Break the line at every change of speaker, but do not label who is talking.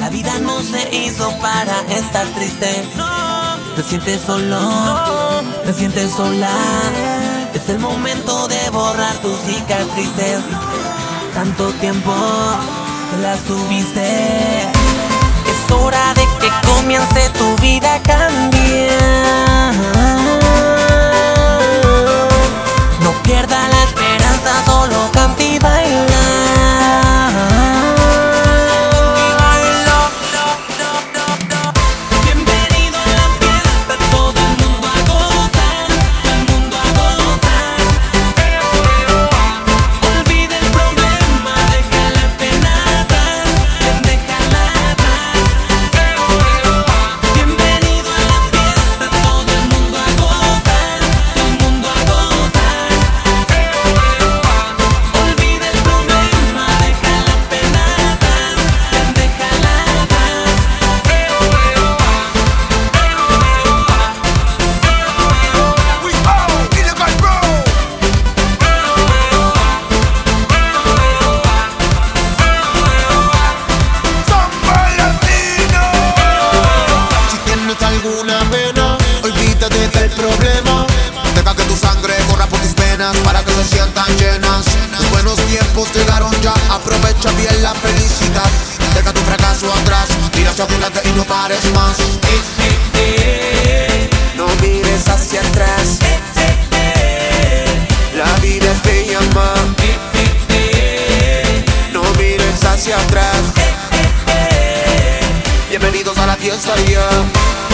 La vida no se hizo para estar triste. Te sientes solo, te sientes sola. Es el momento de borrar tus cicatrices. Tanto tiempo que las tuviste. Es hora de que comience tu vida a cambiar. No pierda la esperanza, solo canta y baila.
Olvídate del problema, deja que tu sangre corra por tus venas para que se sientan llenas. Los buenos tiempos llegaron ya, aprovecha bien la felicidad. Deja tu fracaso atrás, mira hacia adelante y no pares más. No mires hacia atrás, la vida es bella, man. No mires hacia atrás. Bienvenidos a la fiesta, ya.